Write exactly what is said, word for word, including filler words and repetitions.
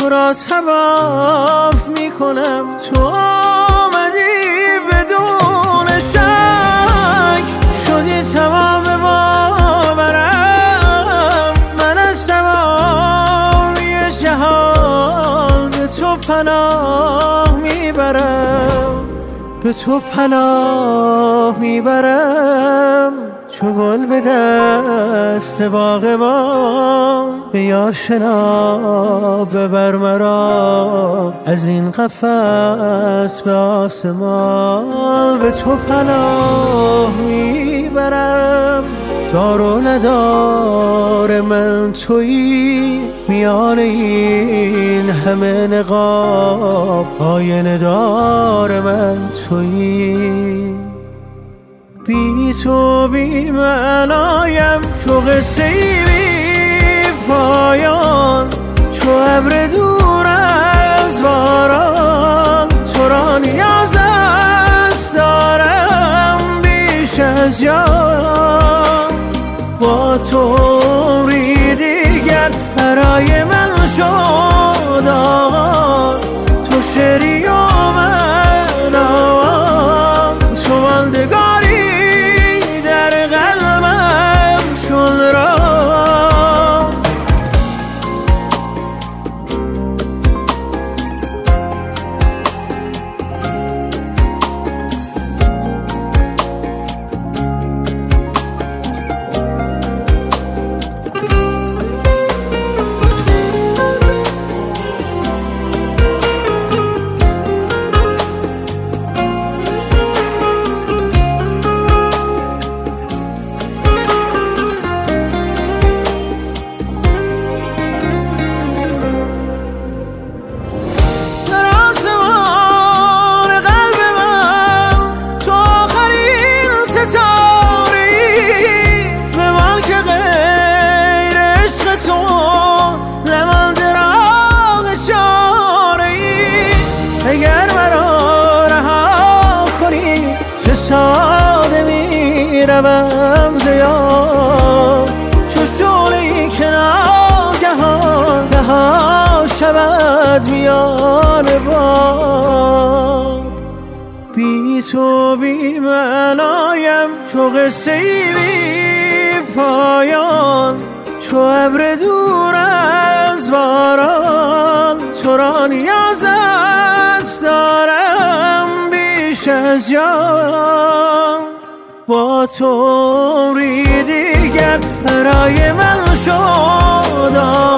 تو را طواف میکنم. تو آمدی بدون شک، شدی تمام باورم. من از تمامی جهان به تو پناه میبرم، به تو پناه میبرم. چو گل به دست باغبان، ای آشنا ببر مرا از این قفس به آسمان. به تو پناه میبرم، دار و ندار من تویی، میان این همه نقاب آینه دار من تویی. بی تو بی معنایم، چو قصه ای بی پایان، چو ابر دور از باران. تو را نیازت دارم بیش از جان، با تو عمری دیگر برای من شد آغاز. تو شعری و من آواز، تو ماندگاری در قلبم چون راز. اگر مرا رها کنی چه ساده می روم ز یاد، چو شعله‌ای که ناگهان رها شود میان باد. بی تو بی معنایم، چو قصه ای بی پایان، چو ابر دور از باران. تو را نیازت دارم بیش از جان، با تو عمری دیگر برای من شد.